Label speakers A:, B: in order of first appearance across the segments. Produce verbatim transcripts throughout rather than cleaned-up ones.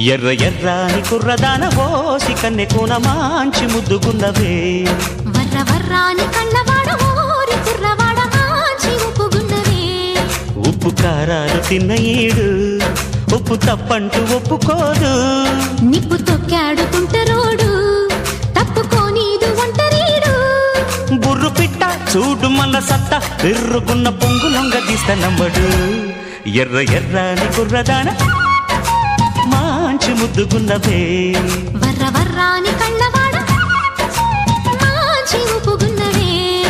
A: ఎర్ర ఎర్రాని కుర్రదాన ఓసి కన్నె కూన మాంచి ముద్దుగున్నవే
B: వర్ర వర్రాని కళ్ళవాడ ఓరి కుర్రవాడ మాంచి ఉప్పుగున్నవే
A: ఉప్పు కారాలు తిన్న ఈడు ఉప్పు తప్పంటూ ఒప్పుకోదు
B: నిప్పు తొక్కాడుకుంటరోడు తప్పుకోనీదు ఒంటరీడు
A: బుర్రు పిట్ట చూడు మన సత్త పెరుగున్న పొంగులొంగ తీస్త నమ్మడు ఎర్ర ఎర్రాని కుర్రదాన మాంచి ముద్దుగున్నవే
B: వర్ర వర్రాని కళ్ళవాడ మాంచి ఉప్పుగున్నవే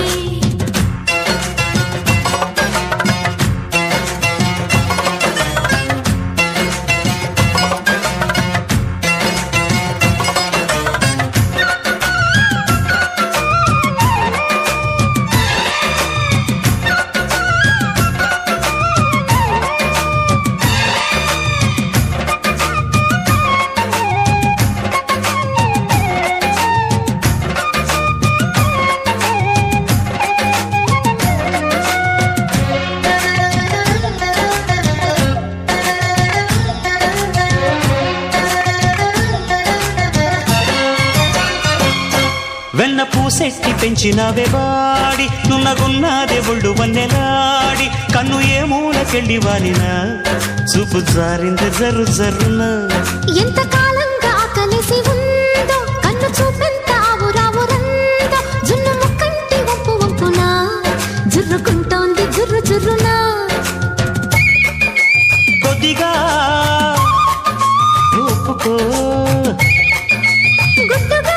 A: వెన్న పూసెట్టి పెంచినవే వాడి నున్నగున్నదే ఒళ్ళు వన్నెలాడి కన్ను ఏ మూలకెళ్ళి వాలినా చూపు జారింది జర్రు జర్రున
B: ఎంత కాలంగా కలిసి ఉందో కన్ను చూపెంత ఆవురావురందో జున్ను ముక్కంటి వంపు వంపునా జుర్రుకుంటోంది జుర్రు జుర్రునా
A: కొద్దిగా ఒప్పుకో
B: గుట్టుగా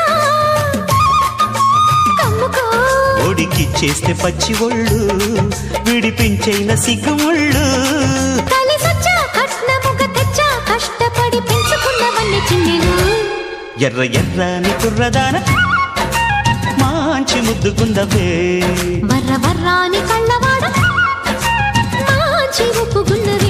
B: కమ్ముకో
A: ఓడికి చేస్తే పచ్చి ఒళ్ళు విడిపించైన సిగ్గుముళ్ళు
B: కలిసొచ్చా కట్నముగ తెచ్చా కష్టపడి పెంచుకున్నవన్నీ చిన్నెలు
A: ఎర్ర ఎర్రాని కుర్రదాన మాంచి ముద్దుగుందవే
B: వర్ర వర్రాని కళ్ళవాడ మాంచి ఉప్పుగున్నవే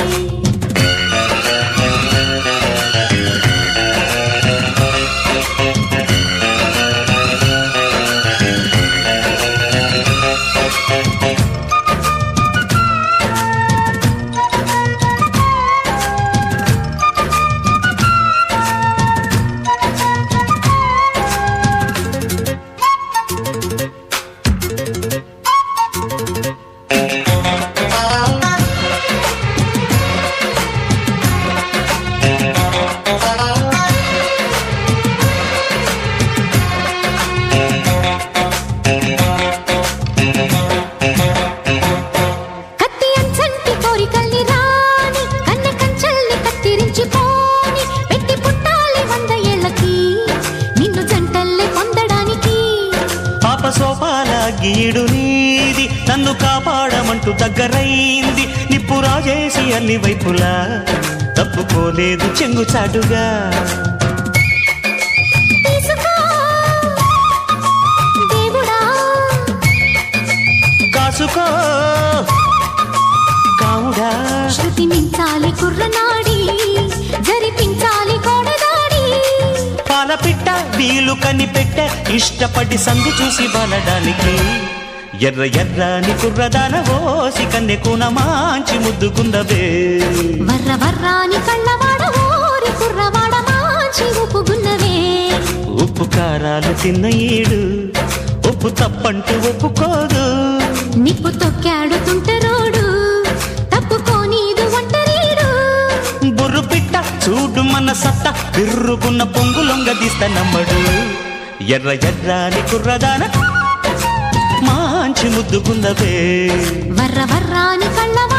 A: గీడు నీది నన్ను కాపాడమంటూ దగ్గరైంది నిప్పు రాజేసి అన్ని వైపులా తప్పుకోలేదు చెంగుచాటుగా కాసుకో కావుడా
B: శృతి మించాలి కుర్రనాడి జరిపించాలి కోడదాడి
A: పాలపిట్ట వీలు కనిపెట్ట ఇష్టపడి సంధి చూసి బలడానికి ఎర్ర ఎర్రాని కుర్రదాన ఓసి కన్నె కూన మాంచి ముద్దుగుందవే
B: వర్ర వర్రాని కళ్ళవాడ ఓరి కుర్రవాడ మాంచి ఉప్పుగున్నవే
A: ఉప్పు కారాలు తిన్న ఈడు ఉప్పు తప్పంటూ ఒప్పుకోదు
B: నిప్పు తొక్కాడుతుంటరోడు తప్పుకోనీదు ఒంటరీడు
A: బుర్రు పిట్ట చూడు మన సత్త విర్రుగున్న పొంగులొంగ తీస్త నమ్మడు ఎర్ర ఎర్రాని కుర్రదాన మాంచి ముద్దుగుందవే
B: వర్ర వర్రాని కళ్ళవాడ